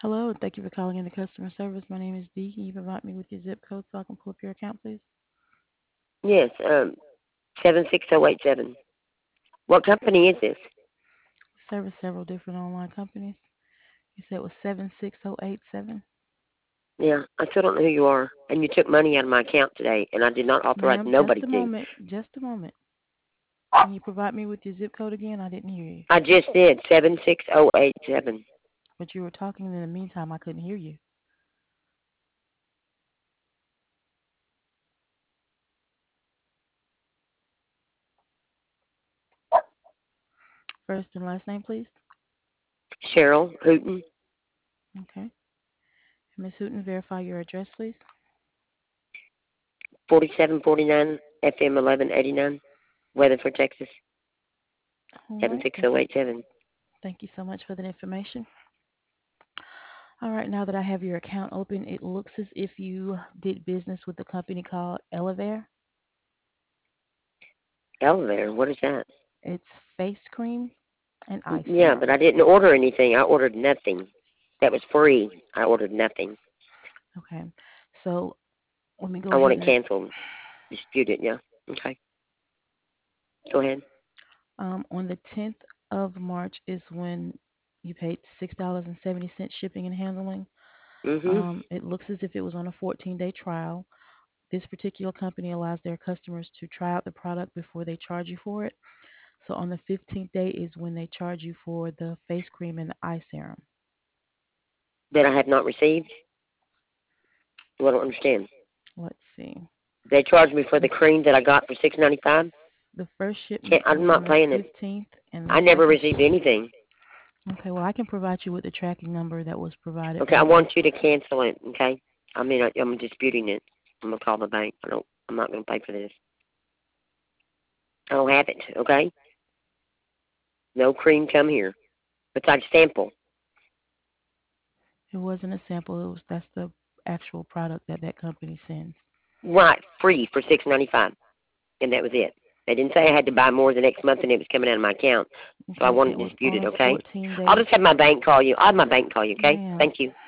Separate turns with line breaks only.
Hello, thank you for calling in the customer service. My name is Dee. Can you provide me with your zip code so I can pull up your account, please?
Yes, 76087. What company is this?
We service several different online companies. You said it was 76087?
Yeah, I still don't know who you are. And you took money out of my account today, and I did not authorize
Ma'am, just
nobody
a
to.
moment. Just a moment. Can you provide me with your zip code again? I didn't hear you.
I just did, 76087.
But you were talking, and in the meantime, I couldn't hear you. First and last name, please.
Cheryl Hooten,
Okay. Ms. Hooten, verify your address, please.
4749 FM 1189, Weatherford, Texas,
All right. Thank you.
76087.
Thank you so much for that information. All right. Now that I have your account open, it looks as if you did business with a company called Elevair.
Elevator, what is that?
It's face cream and eye
Yeah, but
serum.
I didn't order anything. I ordered nothing. That was free. I ordered nothing.
Okay. So let me go
I want
ahead
it
and
canceled. Dispute it, yeah. Okay, go ahead.
on the 10th of March is when you paid $6.70 shipping and handling.
Mm-hmm.
It looks as if it was on a 14-day trial. This particular company allows their customers to try out the product before they charge you for it. So on the 15th day is when they charge you for the face cream and the eye serum.
That I have not received? Well, I don't understand.
Let's see.
They charged me for
The
the cream that I got for $6.95.
the first shipment
Can't,
was
I'm
on
not
the
paying it.
15th, and the
I never
second.
received anything.
Okay, well, I can provide you with the tracking number that was provided
Okay, I
by the.
want you to cancel it. Okay, I mean I'm disputing it. I'm gonna call the bank. I don't. I'm not gonna pay for this. I don't have it. Okay, no cream come here. Besides sample.
It wasn't a sample. That's the actual product that that company sends.
Right, free for $6.95, and that was it. They didn't say I had to buy more the next month, and it was coming out of my account. So I
Okay,
want
it
it
was on
disputed.
a
Okay,
14
I'll
day.
just have my bank call you. I'll have my bank call you. Okay,
Ma'am,
thank you.